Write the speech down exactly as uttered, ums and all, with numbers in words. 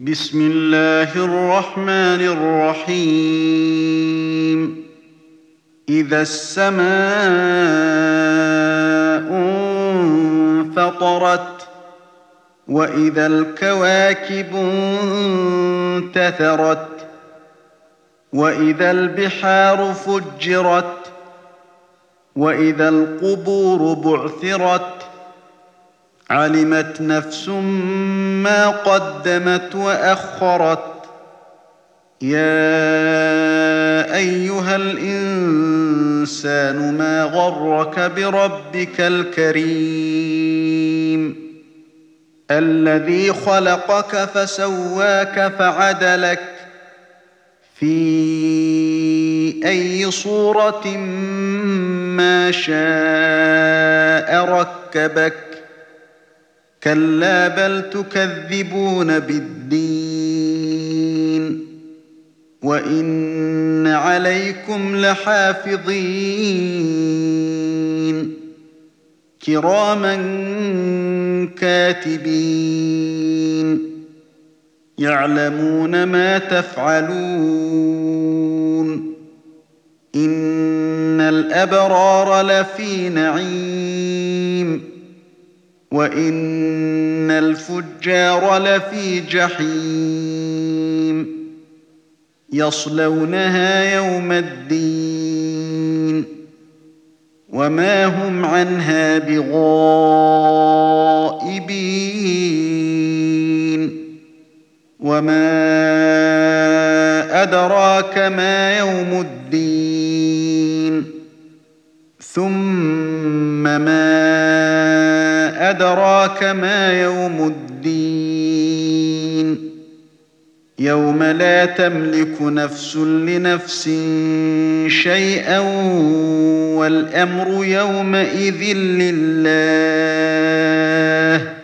بسم الله الرحمن الرحيم إذا السماء انفطرت وإذا الكواكب انتثرت وإذا البحار فجرت وإذا القبور بعثرت علمت نفس ما قدمت وأخرت يا أيها الإنسان ما غرك بربك الكريم الذي خلقك فسواك فعدلك في أي صورة ما شاء ركبك كلا بل تكذبون بالدين وإن عليكم لحافظين كراما كاتبين يعلمون ما تفعلون إن الأبرار لفي نعيم وإن الفجار لفي جحيم يصلونها يوم الدين وما هم عنها بغائبين وما أدراك ما يوم الدين ثم ما أدراك ما يوم الدين يوم لا تملك نفس لنفس شيئا والأمر يومئذ لله